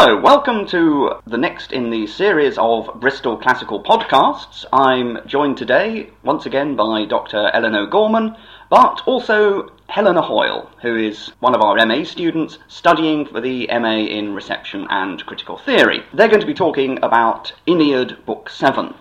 Hello, welcome to the next in the series of Bristol Classical podcasts. I'm joined today once again by Dr. Eleanor Gorman, but also Helena Hoyle, who is one of our MA students studying for the MA in Reception and Critical Theory. They're going to be talking about Aeneid, Book 7.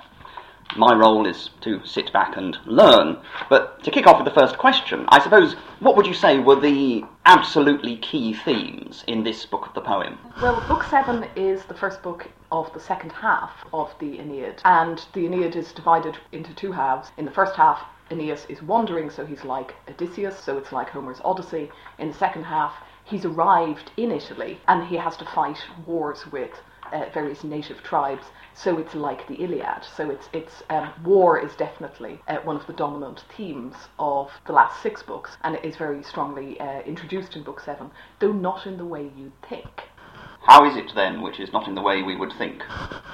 My role is to sit back and learn. But to kick off with the first question, I suppose, what would you say were the absolutely key themes in this book of the poem? Well, Book 7 is the first book of the second half of the Aeneid, and the Aeneid is divided into two halves. In the first half, Aeneas is wandering, so he's like Odysseus, so it's like Homer's Odyssey. In the second half, he's arrived in Italy, and he has to fight wars with various native tribes, so it's like the Iliad. So it's war is definitely one of the dominant themes of the last 6 books, and it is very strongly introduced in Book 7, though not in the way you'd think. How is it then, which is not in the way we would think?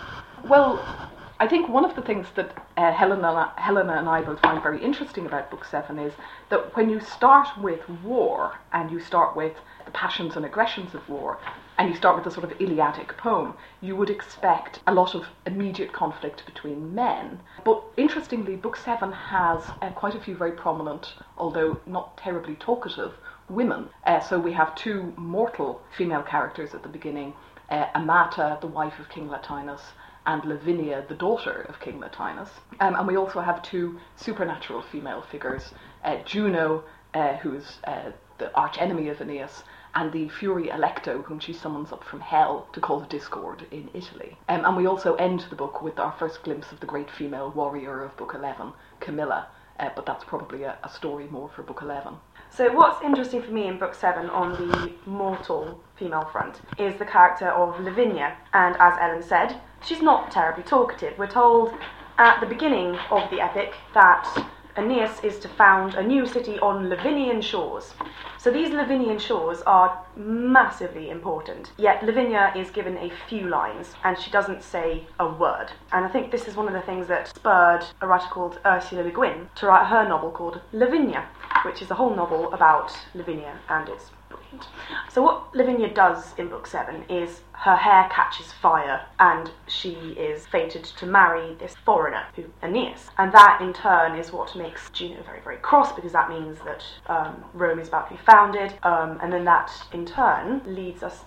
Well, I think one of the things that Helena and I both find very interesting about Book 7 is that when you start with war, and you start with the passions and aggressions of war, and you start with a sort of Iliadic poem, you would expect a lot of immediate conflict between men. But interestingly, Book 7 has quite a few very prominent, although not terribly talkative, women. So we have 2 mortal female characters at the beginning, Amata, the wife of King Latinus, and Lavinia, the daughter of King Latinus. And we also have 2 supernatural female figures, Juno, who is the arch enemy of Aeneas, and the Fury Alecto, whom she summons up from hell to cause discord in Italy. And we also end the book with our first glimpse of the great female warrior of Book 11, Camilla, but that's probably a story more for Book 11. So what's interesting for me in Book 7 on the mortal female front is the character of Lavinia, and as Ellen said, she's not terribly talkative. We're told at the beginning of the epic that Aeneas is to found a new city on Lavinian shores. So these Lavinian shores are massively important, yet Lavinia is given a few lines and she doesn't say a word. And I think this is one of the things that spurred a writer called Ursula Le Guin to write her novel called Lavinia, which is a whole novel about Lavinia, and it's brilliant. So what Lavinia does in Book 7 is her hair catches fire and she is fated to marry this foreigner, Aeneas. And that in turn is what makes Juno very, very cross, because that means that Rome is about to be founded, and then that in turn leads us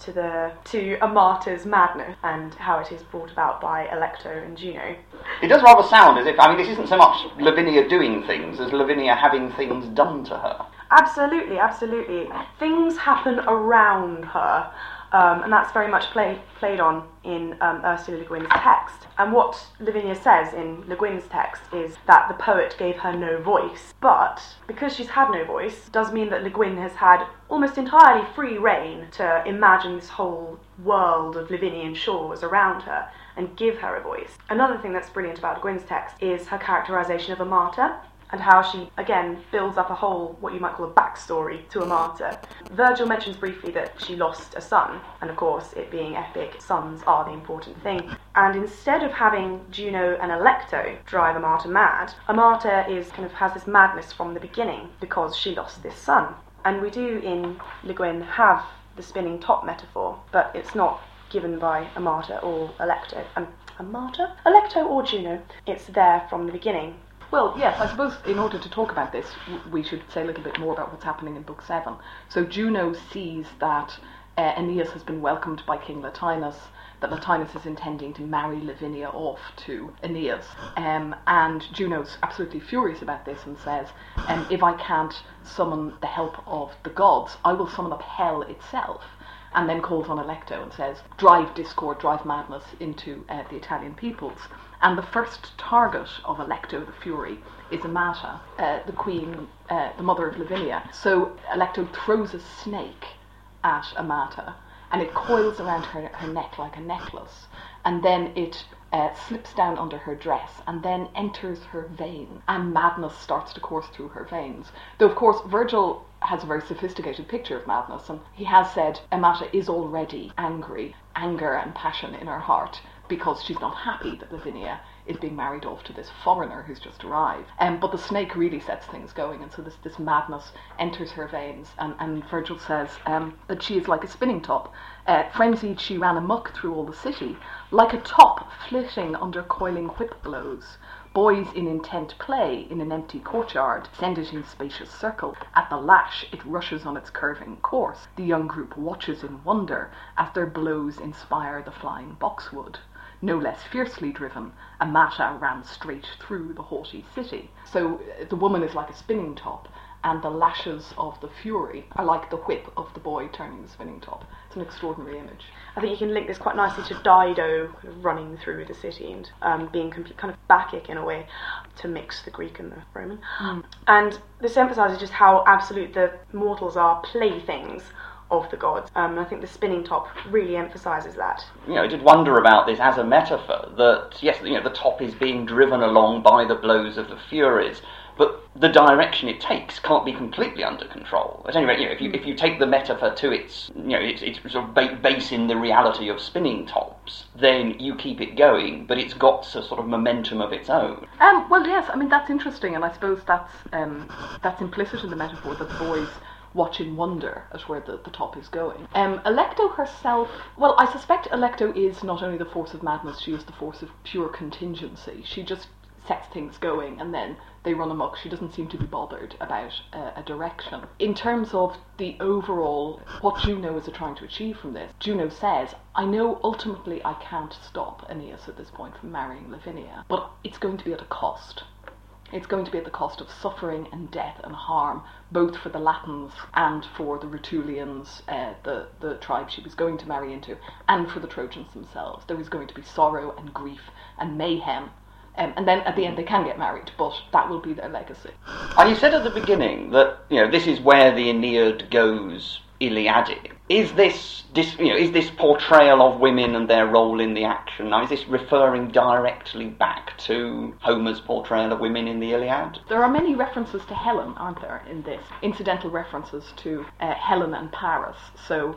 to Amata's madness and how it is brought about by Alecto and Juno. It does rather sound as if, this isn't so much Lavinia doing things as Lavinia having things done to her. Absolutely, absolutely. Things happen around her, and that's very much played on in Ursula Le Guin's text. And what Lavinia says in Le Guin's text is that the poet gave her no voice, but because she's had no voice, does mean that Le Guin has had almost entirely free rein to imagine this whole world of Lavinian shores around her and give her a voice. Another thing that's brilliant about Le Guin's text is her characterisation of Amata, and how she, again, builds up a whole, what you might call a backstory to Amata. Virgil mentions briefly that she lost a son, and of course, it being epic, sons are the important thing. And instead of having Juno and Alecto drive Amata mad, Amata has this madness from the beginning because she lost this son. And we do in Le Guin have the spinning top metaphor, but it's not given by Amata or Alecto. Alecto or Juno. It's there from the beginning. Well, yes, I suppose in order to talk about this, we should say a little bit more about what's happening in Book 7. So Juno sees that Aeneas has been welcomed by King Latinus, that Latinus is intending to marry Lavinia off to Aeneas. And Juno's absolutely furious about this and says, if I can't summon the help of the gods, I will summon up hell itself. And then calls on Alecto and says, drive discord, drive madness into the Italian peoples. And the first target of Alecto the Fury is Amata, the queen, the mother of Lavinia. So Alecto throws a snake at Amata, and it coils around her neck like a necklace. And then it slips down under her dress and then enters her vein, and madness starts to course through her veins. Though, of course, Virgil has a very sophisticated picture of madness, and he has said Amata is already angry, anger and passion in her heart, because she's not happy that Lavinia is being married off to this foreigner who's just arrived. But the snake really sets things going, and so this madness enters her veins, and Virgil says that she is like a spinning top. Frenzied, she ran amuck through all the city, like a top flitting under coiling whip blows. Boys in intent play in an empty courtyard send it in spacious circle. At the lash it rushes on its curving course. The young group watches in wonder as their blows inspire the flying boxwood. No less fiercely driven, Amata ran straight through the haughty city. So the woman is like a spinning top, and the lashes of the fury are like the whip of the boy turning the spinning top. It's an extraordinary image. I think you can link this quite nicely to Dido running through the city and being kind of Bacchic in a way, to mix the Greek and the Roman. And this emphasises just how absolute the mortals are playthings of the gods. And I think the spinning top really emphasises that. I did wonder about this as a metaphor, that, yes, the top is being driven along by the blows of the Furies, but the direction it takes can't be completely under control. At any rate, if you take the metaphor to its sort of base in the reality of spinning tops, then you keep it going, but it's got a sort of momentum of its own. Well, yes, I mean, that's interesting, and I suppose that's implicit in the metaphor that the boys watch in wonder at where the top is going. Alecto herself, well, I suspect Alecto is not only the force of madness, she is the force of pure contingency. She just sets things going and then they run amok. She doesn't seem to be bothered about a direction. In terms of the overall, what Juno is trying to achieve from this, Juno says, I know ultimately I can't stop Aeneas at this point from marrying Lavinia, but it's going to be at a cost. It's going to be at the cost of suffering and death and harm, both for the Latins and for the Rutulians, the tribe she was going to marry into, and for the Trojans themselves. There is going to be sorrow and grief and mayhem. And then at the end they can get married, but that will be their legacy. And you said at the beginning that this is where the Aeneid goes Iliadic. Is this portrayal of women and their role in the action? Now, is this referring directly back to Homer's portrayal of women in the Iliad? There are many references to Helen, aren't there, in this? Incidental references to Helen and Paris. So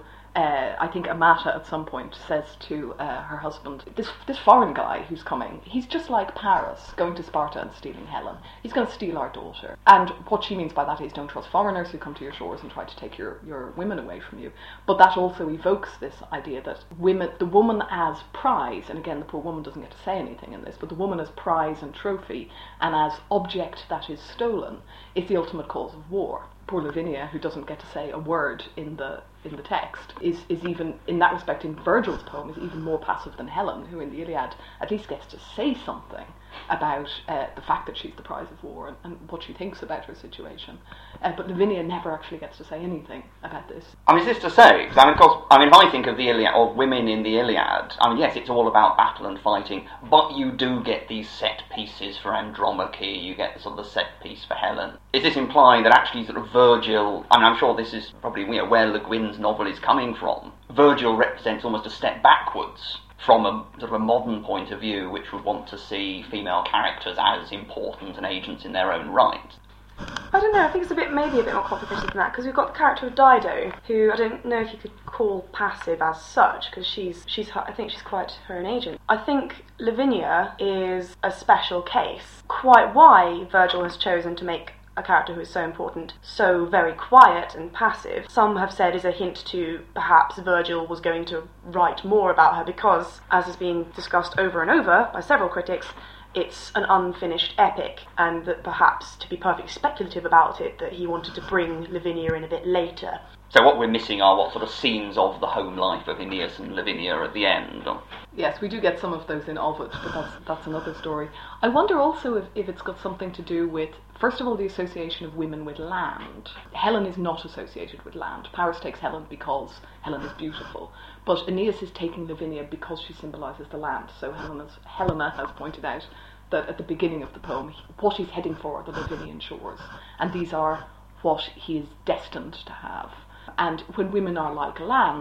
I think Amata at some point says to her husband, this foreign guy who's coming, he's just like Paris, going to Sparta and stealing Helen. He's going to steal our daughter. And what she means by that is don't trust foreigners who come to your shores and try to take your women away from you. But that also evokes this idea that the woman as prize, and again the poor woman doesn't get to say anything in this, but the woman as prize and trophy and as object that is stolen is the ultimate cause of war. Poor Lavinia, who doesn't get to say a word in the text, is even, in that respect, in Virgil's poem, is even more passive than Helen, who in the Iliad at least gets to say something about the fact that she's the prize of war and what she thinks about her situation. But Lavinia never actually gets to say anything about this. I mean, is this to say, because if I think of the Iliad, of women in the Iliad, yes, it's all about battle and fighting, but you do get these set pieces for Andromache, you get sort of the set piece for Helen. Is this implying that actually sort of Virgil, I'm sure this is probably where Le Guin's novel is coming from, Virgil represents almost a step backwards from a sort of a modern point of view, which would want to see female characters as important and agents in their own right? I don't know, I think it's maybe a bit more complicated than that, because we've got the character of Dido, who I don't know if you could call passive as such, because I think she's quite her own agent. I think Lavinia is a special case. Quite why Virgil has chosen to make a character who is so important, so very quiet and passive, some have said is a hint to perhaps Virgil was going to write more about her because, as has been discussed over and over by several critics, it's an unfinished epic, and that perhaps, to be perfectly speculative about it, that he wanted to bring Lavinia in a bit later. So what we're missing are what sort of scenes of the home life of Aeneas and Lavinia at the end? Yes, we do get some of those in Ovid, but that's another story. I wonder also if it's got something to do with, first of all, the association of women with land. Helen is not associated with land. Paris takes Helen because Helen is beautiful, but Aeneas is taking Lavinia because she symbolises the land. So Helena has pointed out that at the beginning of the poem, what he's heading for are the Lavinian shores, and these are what he is destined to have. And when women are like land,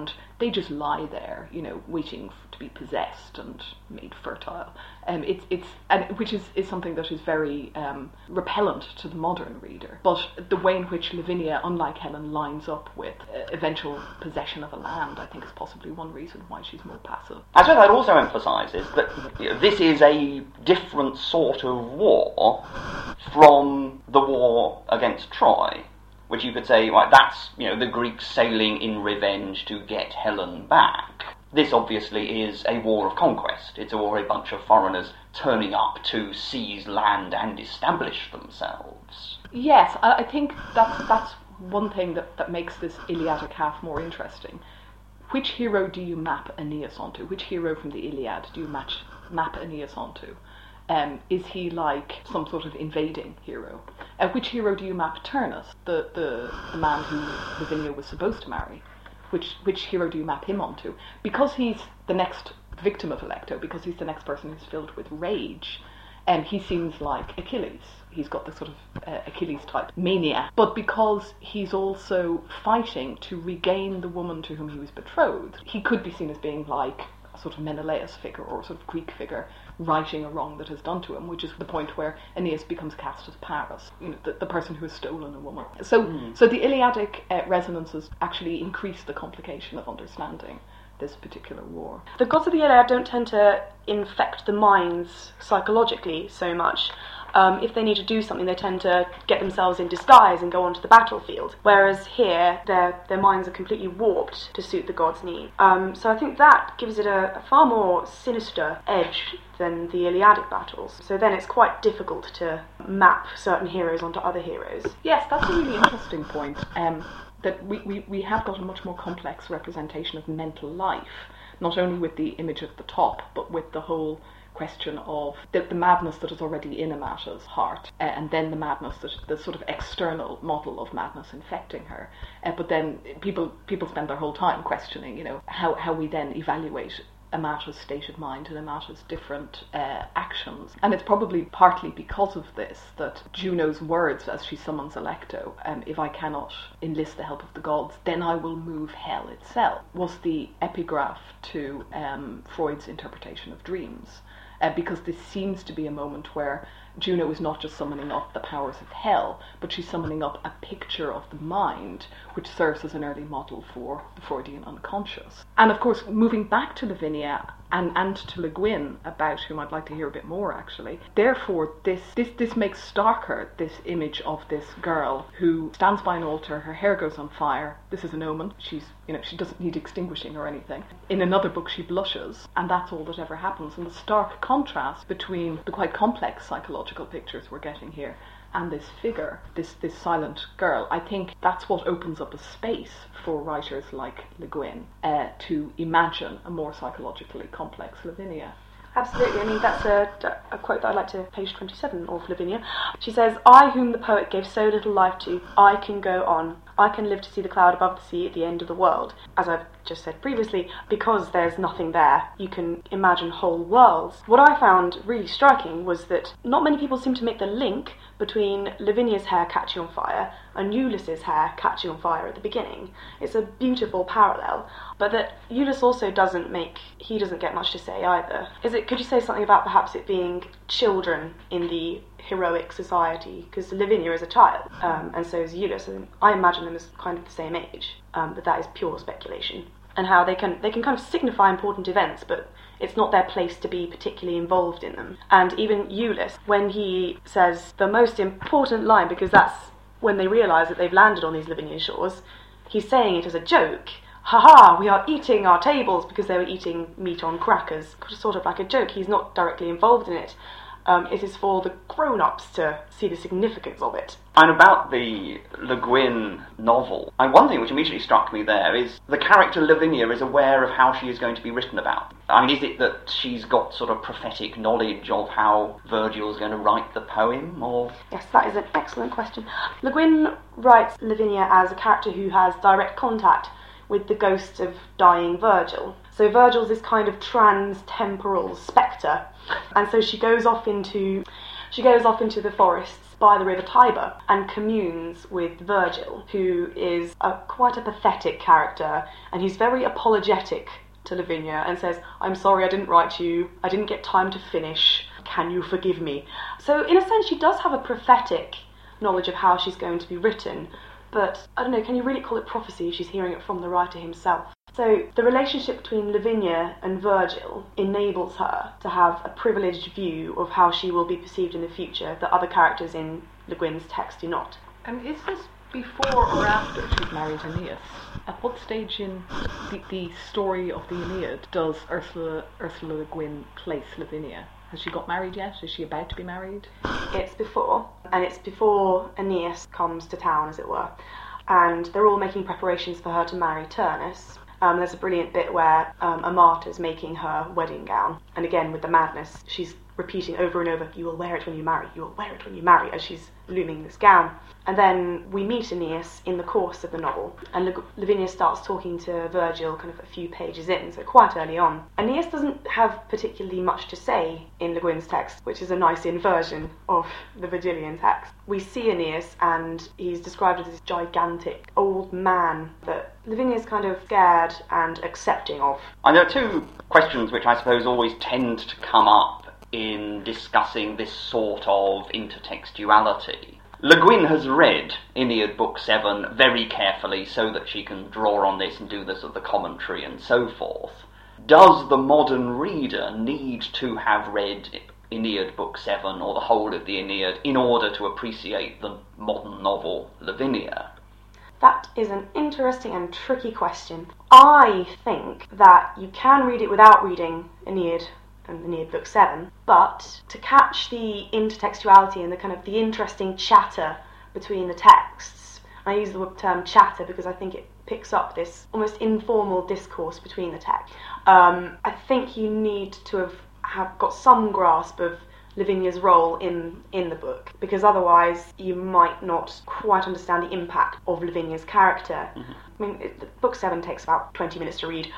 they just lie there, waiting to be possessed and made fertile. Which is something that is very repellent to the modern reader. But the way in which Lavinia, unlike Helen, lines up with eventual possession of a land, I think is possibly one reason why she's more passive. I suppose I'd also emphasise is that this is a different sort of war from the war against Troy, which you could say, right, that's the Greeks sailing in revenge to get Helen back. This obviously is a war of conquest. It's a war of a bunch of foreigners turning up to seize land and establish themselves. Yes, I think that's one thing that makes this Iliadic half more interesting. Which hero do you map Aeneas onto? Which hero from the Iliad do you map Aeneas onto? Is he like some sort of invading hero? Which hero do you map Turnus, the man who Lavinia was supposed to marry? Which hero do you map him onto? Because he's the next victim of Alecto, because he's the next person who's filled with rage, he seems like Achilles. He's got the sort of Achilles-type mania. But because he's also fighting to regain the woman to whom he was betrothed, he could be seen as being like a sort of Menelaus figure or a sort of Greek figure righting a wrong that is done to him, which is the point where Aeneas becomes cast as Paris, the person who has stolen a woman. So the Iliadic resonances actually increase the complication of understanding this particular war. The gods of the Iliad don't tend to infect the minds psychologically so much. If they need to do something, they tend to get themselves in disguise and go onto the battlefield. Whereas here, their minds are completely warped to suit the gods' need. So I think that gives it a far more sinister edge than the Iliadic battles. So then it's quite difficult to map certain heroes onto other heroes. Yes, that's a really interesting point. That we have got a much more complex representation of mental life, not only with the image of the top, but with the whole question of the madness that is already in Amata's heart, and then the madness, the sort of external model of madness infecting her. But then people spend their whole time questioning, how we then evaluate Amata's state of mind and Amata's different actions. And it's probably partly because of this that Juno's words as she summons Alecto, if I cannot enlist the help of the gods, then I will move hell itself, was the epigraph to Freud's interpretation of dreams. Because this seems to be a moment where Juno is not just summoning up the powers of hell, but she's summoning up a picture of the mind, which serves as an early model for the Freudian unconscious. And of course, moving back to Lavinia and to Le Guin, about whom I'd like to hear a bit more actually, therefore this makes starker this image of this girl who stands by an altar, her hair goes on fire. This is an omen. She doesn't need extinguishing or anything. In another book she blushes, and that's all that ever happens. And the stark contrast between the quite complex psychological pictures we're getting here and this figure, this silent girl, I think that's what opens up a space for writers like Le Guin to imagine a more psychologically complex Lavinia. Absolutely. I mean, that's a quote that I'd like to, page 27 of Lavinia. She says, "I whom the poet gave so little life to, I can go on. I can live to see the cloud above the sea at the end of the world." As I've just said previously, because there's nothing there, you can imagine whole worlds. What I found really striking was that not many people seem to make the link between Lavinia's hair catching on fire and Ulysses' hair catching on fire at the beginning. It's a beautiful parallel, but that Ulysses also doesn't get much to say either. Could you say something about perhaps it being children in the heroic society? Because Lavinia is a child, and so is Ulysses, and I imagine them as kind of the same age, but that is pure speculation. And how they can kind of signify important events, but it's not their place to be particularly involved in them. And even Ulysses, when he says the most important line, because that's when they realise that they've landed on these Lavinian shores, he's saying it as a joke. "Ha, we are eating our tables," because they were eating meat on crackers. Sort of like a joke. He's not directly involved in it. It is for the grown-ups to see the significance of it. And about the Le Guin novel, one thing which immediately struck me there is the character Lavinia is aware of how she is going to be written about. I mean, is it that she's got sort of prophetic knowledge of how Virgil's going to write the poem, or...? Yes, that is an excellent question. Le Guin writes Lavinia as a character who has direct contact with the ghost of dying Virgil. So Virgil's this kind of trans-temporal spectre, and so she goes off into the forests by the river Tiber and communes with Virgil, who is quite a pathetic character, and he's very apologetic to Lavinia and says, "I'm sorry I didn't write you, I didn't get time to finish, can you forgive me?" So in a sense she does have a prophetic knowledge of how she's going to be written, but I don't know, can you really call it prophecy if she's hearing it from the writer himself? So the relationship between Lavinia and Virgil enables her to have a privileged view of how she will be perceived in the future that other characters in Le Guin's text do not. And is this before or after she's married Aeneas? At what stage in the story of the Aeneid does Ursula Le Guin place Lavinia? Has she got married yet? Is she about to be married? It's before, and it's before Aeneas comes to town, as it were. And they're all making preparations for her to marry Turnus. There's a brilliant bit where Amata's making her wedding gown. And again, with the madness, she's repeating over and over, "You will wear it when you marry, you will wear it when you marry," as she's looming this gown. And then we meet Aeneas in the course of the novel, and Lavinia starts talking to Virgil kind of a few pages in, so quite early on. Aeneas doesn't have particularly much to say in Le Guin's text, which is a nice inversion of the Virgilian text. We see Aeneas, and he's described as this gigantic old man that Lavinia's kind of scared and accepting of. And there are two questions which I suppose always tend to come up in discussing this sort of intertextuality. Le Guin has read Aeneid Book 7 very carefully so that she can draw on this and do this at the commentary and so forth. Does the modern reader need to have read Aeneid Book 7 or the whole of the Aeneid in order to appreciate the modern novel Lavinia? That is an interesting and tricky question. I think that you can read it without reading Aeneid and Aeneid Book 7, but to catch the intertextuality and the kind of the interesting chatter between the texts, I use the term chatter because I think it picks up this almost informal discourse between the texts. I think you need to have got some grasp of Lavinia's role in the book, because otherwise you might not quite understand the impact of Lavinia's character. Mm-hmm. I mean, Book 7 takes about 20 minutes to read.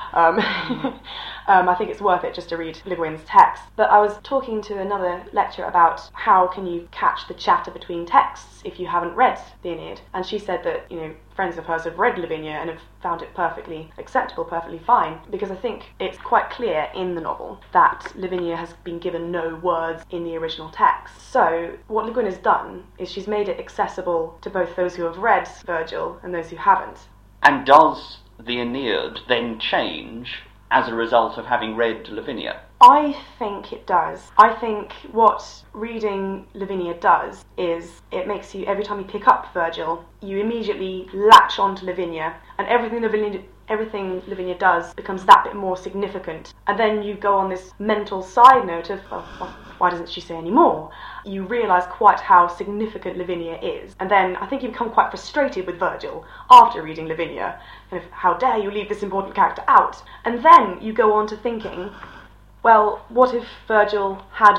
I think it's worth it just to read Le Guin's text. But I was talking to another lecturer about how can you catch the chatter between texts if you haven't read the Aeneid, and she said that, you know, friends of hers have read Lavinia and have found it perfectly acceptable, perfectly fine, because I think it's quite clear in the novel that Lavinia has been given no words in the original text. So what Le Guin has done is she's made it accessible to both those who have read Virgil and those who haven't. And does the Aeneid then change as a result of having read Lavinia? I think it does. I think what reading Lavinia does is it makes you, every time you pick up Virgil, you immediately latch onto Lavinia, and everything Lavinia does becomes that bit more significant. And then you go on this mental side note of, why doesn't she say any more? You realise quite how significant Lavinia is. And then I think you become quite frustrated with Virgil after reading Lavinia. Kind of, how dare you leave this important character out? And then you go on to thinking, well, what if Virgil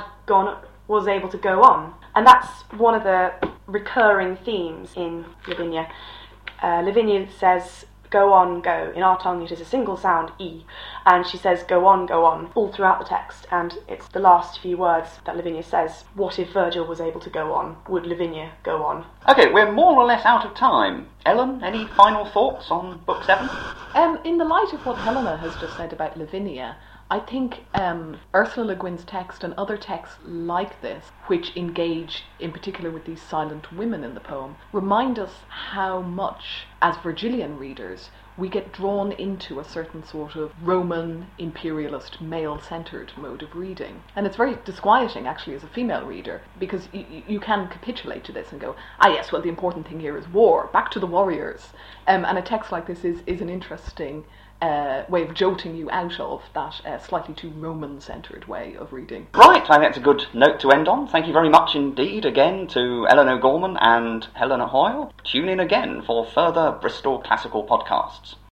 was able to go on? And that's one of the recurring themes in Lavinia. Lavinia says, "Go on, go." In our tongue it is a single sound, E. And she says, go on, all throughout the text. And it's the last few words that Lavinia says. What if Virgil was able to go on? Would Lavinia go on? Okay, we're more or less out of time. Ellen, any final thoughts on Book 7? In the light of what Helena has just said about Lavinia, I think Ursula Le Guin's text and other texts like this, which engage in particular with these silent women in the poem, remind us how much, as Virgilian readers, we get drawn into a certain sort of Roman, imperialist, male-centred mode of reading. And it's very disquieting, actually, as a female reader, because you can capitulate to this and go, yes, well, the important thing here is war, back to the warriors. And a text like this is an interesting way of jolting you out of that slightly too Roman-centred way of reading. Right, I think that's a good note to end on. Thank you very much indeed again to Ellen O'Gorman and Helena Hoyle. Tune in again for further Bristol Classical podcasts.